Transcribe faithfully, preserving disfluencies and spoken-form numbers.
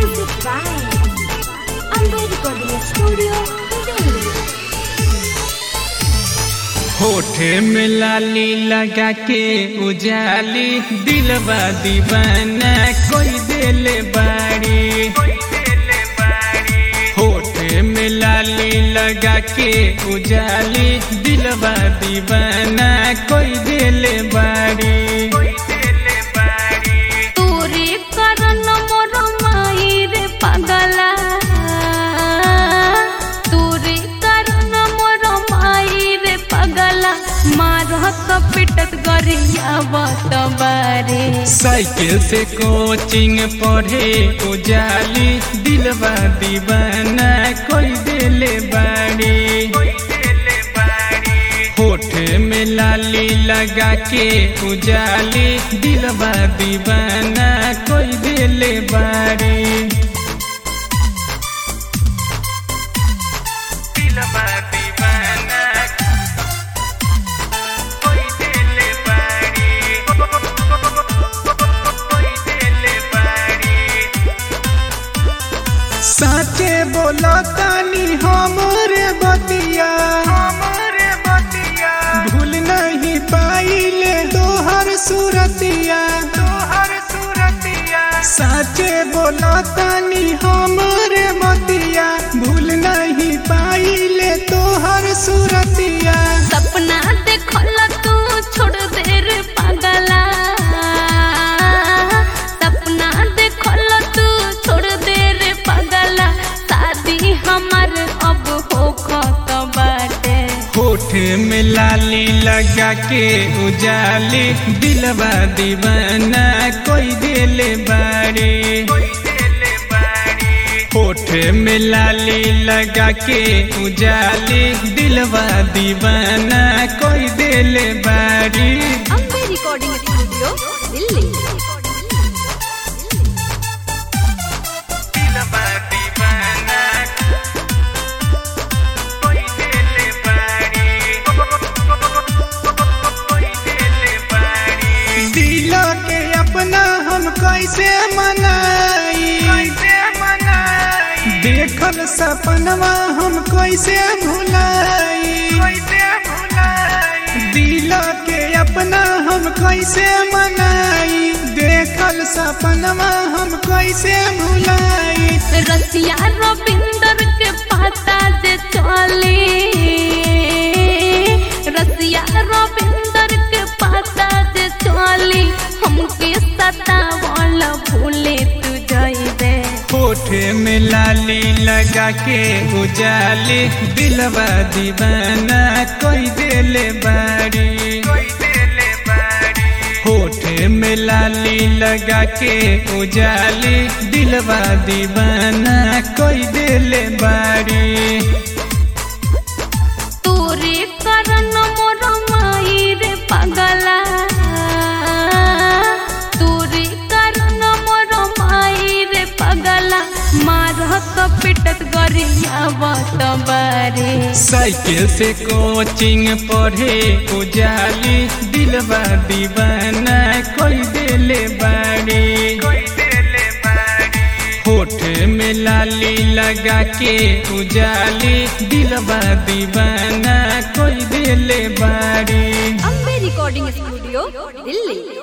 Music by Amber Recording Studio, Delhi. होठे में लाली लगा के उजाली दिलवा दीवाना कोई दिले बाड़ी। होठे में लाली लगा के उजाली दिलवा दीवाना कोई दिले बाड़ी। तोरे करन मोर माई रे पगला, तोरे करन मोर माई रे पगला, मारत पिटत गरियावत बारे। साइकिल से कोचिंग पढ़े उजाली दिलवा दीवाना कोई दिले बाड़ी। होठे में लाली लगा के उजाली दिलवा दीवाना कोई दिले बाड़ी। दिलवा दीवाना कोई दिले बाड़ी, कोई दिले बाड़ी। साचे बोला तानी हमरे बतिया, भूल नहीं पाइले तोहर सूरतिया, तोहर सूरतिया। साचे बोला तानी हमरे बतिया, भूल नहीं पाइले तोहर सूरतिया। सपना देखल तू छोड़ दे रे पगला, सपना देखल तू छोड़ दे रे पगला, शादी हमार अब होखत बाटे। होठे में लाली लगा के उजाली दिलवा दीवाना कोई दिले बाड़ी। होठे में लाली लगा के उजाली दिलवा दीवाना कोई दिले बाड़ी। Ambe recording studio, Delhi. दिलवा दीवाना कोई दिले बाड़ी, कोई दिले बाड़ी। दिल के अपना हम कैसे मनाई, कैसे मनाई। देखल सपनवा हम कैसे भुलाई, कैसे भुलाई। दिल के अपना हम कैसे मनाई, देखल सपनवा हम कैसे भुलाई। रसिया रविंदर के पता जे चली, रसिया रविंदर के पता जे चली, हमके सतावल भूले तू जाइबे। होठे में लाली लगा के उजाली दिलवा दीवाना कोई दिले बाड़ी। होठे में लाली लगा के उजाली दिलवा दीवाना कोई दिले बाड़ी। तोरे करन मोर माई रे पगला, तोरे करन मोर माई रे पगला, मारत पिटत गरियावत बारे। साइकिल से कोचिंग पढ़े उजाली दिलवा दीवाना कोई दिले बाड़ी। होठे में लाली लगा के उजाली दिलवा दीवाना कोई दिले बाड़ी। Ambe recording studio, Delhi.